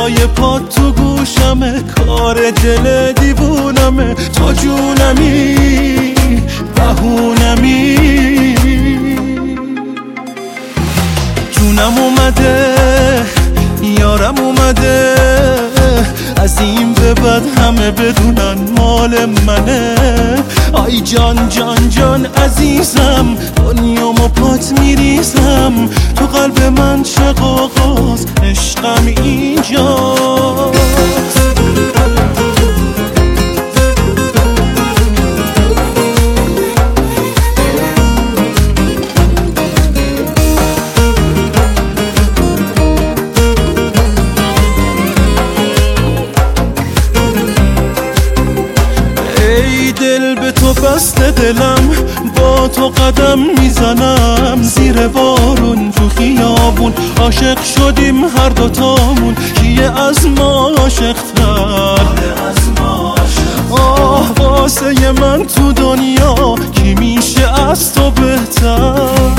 صدای پات تو گوشمه، کار دل دیوونمه. تو جونمی بهونمی، جونم اومده یارم اومده، از این به بعد همه بدونن مال منه. آی جان جان جان عزیزم، دنیامو پات میریزم، تو قلب من شقاقاست، عشقم اینجاست. دل به تو بسته دلم، با تو قدم میزنم، زیر بارون تو خیابون عاشق شدیم هر دوتامون. کیه از ما عاشق‌تر؟ آه واسه من تو دنیا کی میشه از تو بهتر؟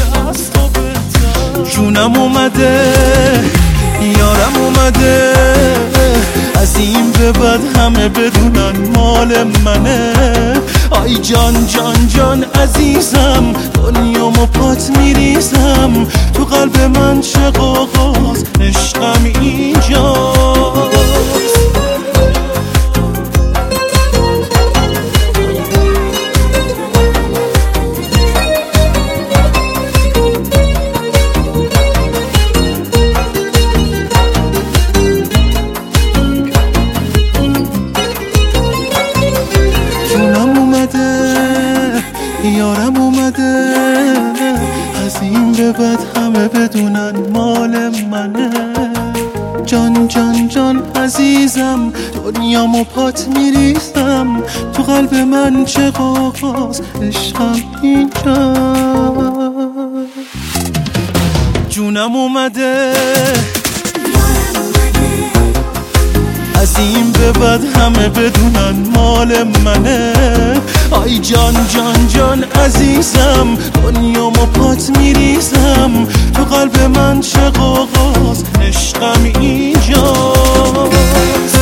جونم اومده یارم اومده، از این به بعد همه بدونن مال منه. آی جان جان جان عزیزم، دنیامو پات میریزم، تو قلب من شقاقاست، عشقم اینجاست. یارم اومده، از این به بعد همه بدونن مال منه. جان جان جان عزیزم، دنیامو پات میریزم، تو قلب من شقاقاست، عشقم اینجا. جونم اومده از این به بعد همه بدونن مال منه. آی جان جان جان عزیزم، دنیامو پات میریزم، تو قلب من شقاقاست، عشقم اینجاست.